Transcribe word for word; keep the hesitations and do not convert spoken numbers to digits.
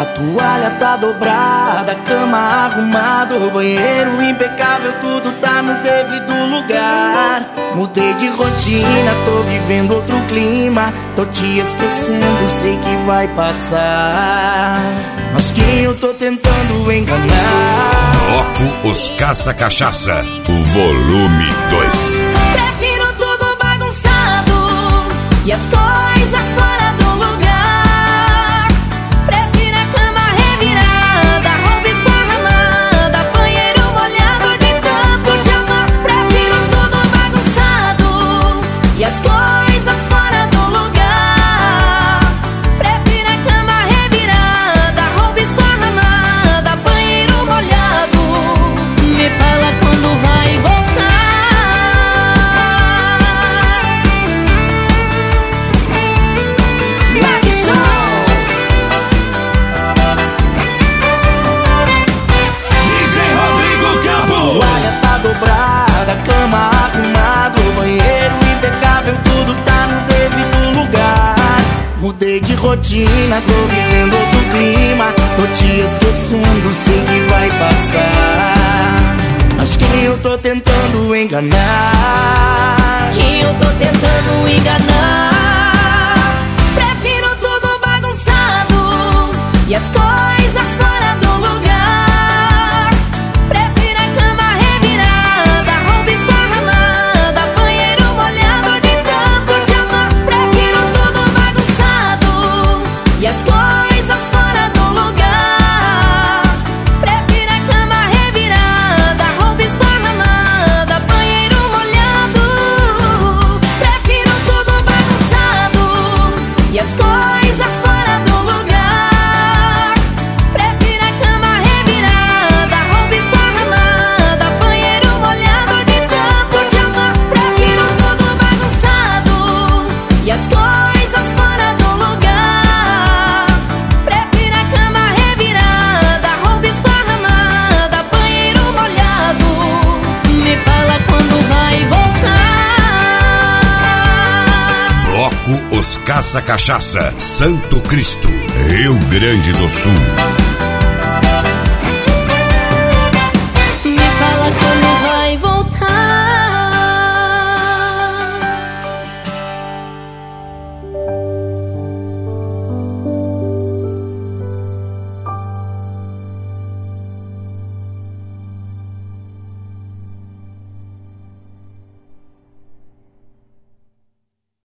toalha tá dobrada, a cama arrumada, o banheiro impecável, tudo tá no devido lugar. Mudei de rotina, tô vivendo outro clima, tô te esquecendo, sei que vai passar. Mas quem eu tô tentando enganar? Bloco Os Caça-Cachaça, volume dois. Prefiro tudo bagunçado e as coisas fora do lugar. Prefiro a cama revirada, roupa esparramada, banheiro molhado de tanto te amar. Prefiro tudo bagunçado e as coisas fora do lugar. Prefiro a cama revirada, roupa esparramada, banheiro molhado. Me fala quando vai voltar. Dobrada, cama arrumada, o banheiro impecável, tudo tá no devido lugar. Mudei de rotina, tô vivendo outro clima, tô te esquecendo, sei que vai passar. Mas quem eu tô tentando enganar? Quem eu tô tentando enganar? Prefiro tudo bagunçado e as coisas fora do lugar. E as coisas fora do lugar. Prefiro a cama revirada, roupa esparramada, banheiro molhado. Prefiro tudo bagunçado e as coisas fora do lugar. Prefiro a cama revirada, roupa esparramada, banheiro molhado de tanto te amar. Prefiro tudo bagunçado e as coisas fora do lugar. Bloco Os Caça-Cachaça, Santo Cristo, Rio Grande do Sul.